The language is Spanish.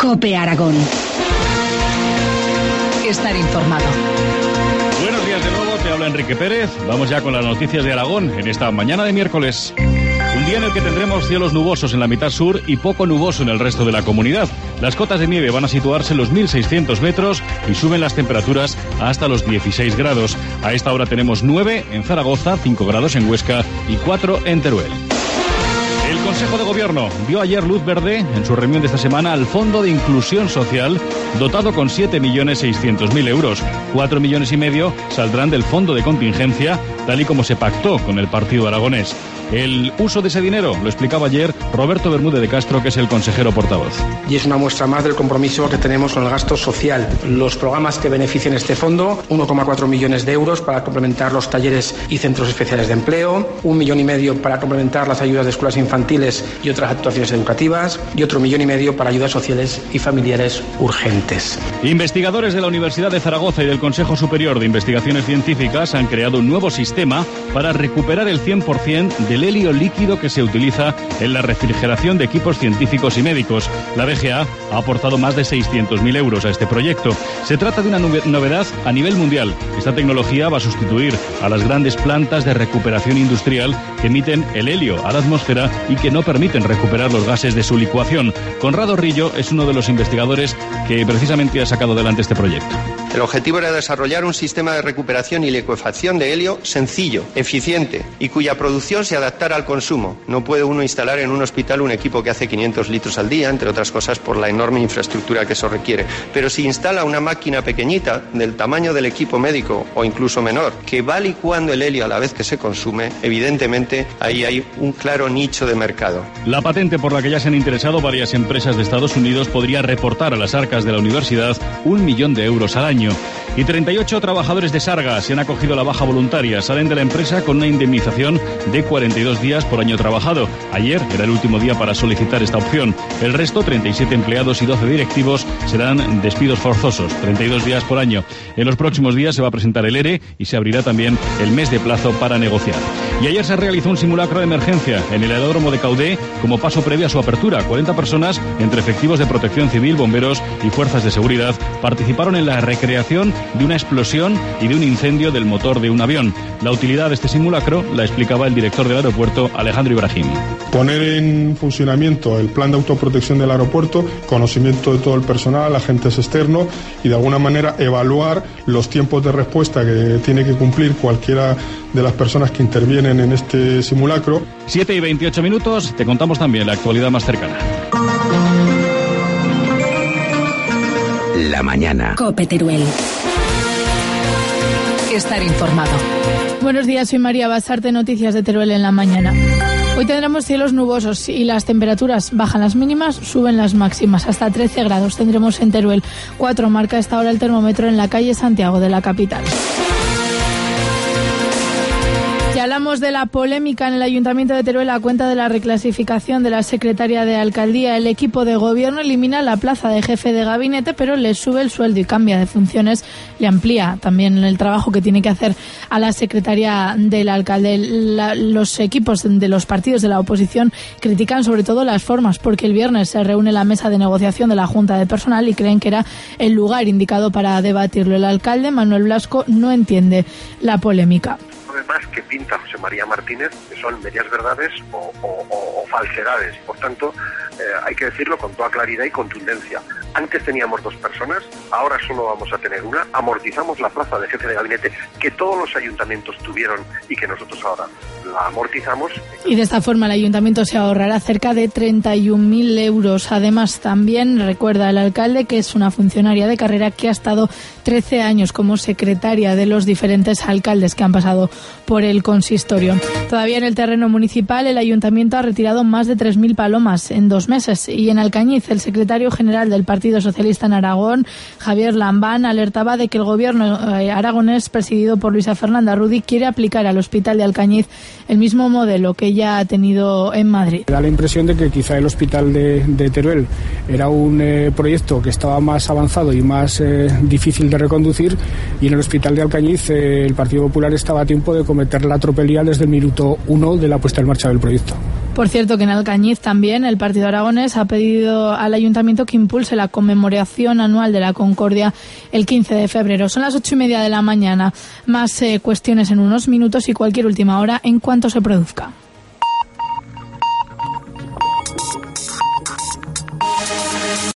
COPE Aragón. Estar informado. Buenos días de nuevo, te habla Enrique Pérez. Vamos ya con las noticias de Aragón en esta mañana de miércoles. Un día en el que tendremos cielos nubosos en la mitad sur y poco nuboso en el resto de la comunidad. Las cotas de nieve van a situarse en los 1.600 metros y suben las temperaturas hasta los 16 grados. A esta hora tenemos 9 en Zaragoza, 5 grados en Huesca y 4 en Teruel. El Consejo de Gobierno dio ayer luz verde en su reunión de esta semana al Fondo de Inclusión Social, dotado con 7.600.000 euros. 4,5 millones saldrán del Fondo de Contingencia, tal y como se pactó con el Partido Aragonés. El uso de ese dinero lo explicaba ayer Roberto Bermúdez de Castro, que es el consejero portavoz. Y es una muestra más del compromiso que tenemos con el gasto social. Los programas que benefician este fondo, 1,4 millones de euros para complementar los talleres y centros especiales de empleo, 1,5 millones para complementar las ayudas de escuelas infantiles y otras actuaciones educativas, y otro 1,5 millones para ayudas sociales y familiares urgentes. Investigadores de la Universidad de Zaragoza y del Consejo Superior de Investigaciones Científicas han creado un nuevo sistema para recuperar el 100% del helio líquido que se utiliza en la refrigeración de equipos científicos y médicos. La BGA ha aportado más de 600.000 euros a este proyecto. Se trata de una novedad a nivel mundial. Esta tecnología va a sustituir a las grandes plantas de recuperación industrial que emiten el helio a la atmósfera y que no permiten recuperar los gases de su licuación. Conrado Rillo es uno de los investigadores que precisamente ha sacado adelante este proyecto. El objetivo era desarrollar un sistema de recuperación y licuefacción de helio sencillo, eficiente y cuya producción se adaptara al consumo. No puede uno instalar en un hospital un equipo que hace 500 litros al día, entre otras cosas por la enorme infraestructura que eso requiere. Pero si instala una máquina pequeñita, del tamaño del equipo médico o incluso menor, que va licuando el helio a la vez que se consume, evidentemente ahí hay un claro nicho de mercado. La patente por la que ya se han interesado varias empresas de Estados Unidos podría reportar a las arcas de la universidad 1 millón de euros al año. Y 38 trabajadores de Sarga se han acogido a la baja voluntaria. Salen de la empresa con una indemnización de 42 días por año trabajado. Ayer era el último día para solicitar esta opción. El resto, 37 empleados y 12 directivos, serán despidos forzosos, 32 días por año. En los próximos días se va a presentar el ERE y se abrirá también el mes de plazo para negociar. Y ayer se realizó un simulacro de emergencia en el aeródromo de Caudé como paso previo a su apertura. 40 personas, entre efectivos de protección civil, bomberos y fuerzas de seguridad, participaron en la recreación de una explosión y de un incendio del motor de un avión. La utilidad de este simulacro la explicaba el director del aeropuerto, Alejandro Ibrahim. Poner en funcionamiento el plan de autoprotección del aeropuerto, conocimiento de todo el personal, agentes externos y de alguna manera evaluar los tiempos de respuesta que tiene que cumplir cualquiera de las personas que intervienen en este simulacro. 7:28, te contamos también la actualidad más cercana. La mañana. COPE Teruel. Estar informado. Buenos días, soy María Basarte, noticias de Teruel en la mañana. Hoy tendremos cielos nubosos y las temperaturas bajan las mínimas, suben las máximas. Hasta 13 grados tendremos en Teruel. 4 marca esta hora el termómetro en la calle Santiago de la capital. Ya hablamos de la polémica en el Ayuntamiento de Teruel a cuenta de la reclasificación de la secretaria de Alcaldía. El equipo de gobierno elimina la plaza de jefe de gabinete, pero le sube el sueldo y cambia de funciones. Le amplía también el trabajo que tiene que hacer a la secretaria del alcalde. Los equipos de los partidos de la oposición critican sobre todo las formas, porque el viernes se reúne la mesa de negociación de la Junta de Personal y creen que era el lugar indicado para debatirlo. El alcalde, Manuel Blasco, no entiende la polémica. Más que pinta José María Martínez, que son medias verdades o falsedades. Por tanto, hay que decirlo con toda claridad y contundencia. Antes teníamos 2 personas, ahora solo vamos a tener una. Amortizamos la plaza de jefe de gabinete que todos los ayuntamientos tuvieron y que nosotros ahora la amortizamos. Y de esta forma el ayuntamiento se ahorrará cerca de 31.000 euros. Además, también recuerda el alcalde que es una funcionaria de carrera que ha estado 13 años como secretaria de los diferentes alcaldes que han pasado por el consistorio. Todavía en el terreno municipal, el ayuntamiento ha retirado más de 3.000 palomas en 2 meses. Y en Alcañiz, el secretario general del Partido Socialista en Aragón, Javier Lambán, alertaba de que el gobierno aragonés, presidido por Luisa Fernanda Rudy, quiere aplicar al hospital de Alcañiz el mismo modelo que ya ha tenido en Madrid. Da la impresión de que quizá el hospital de Teruel era un proyecto que estaba más avanzado y más difícil de reconducir, y en el hospital de Alcañiz el Partido Popular estaba a tiempo de cometer la tropelía desde el minuto 1 de la puesta en marcha del proyecto. Por cierto, que en Alcañiz también el Partido Aragonés ha pedido al Ayuntamiento que impulse la conmemoración anual de la Concordia el 15 de febrero. Son las 8:30 de la mañana. Más cuestiones en unos minutos y cualquier última hora en cuanto se produzca.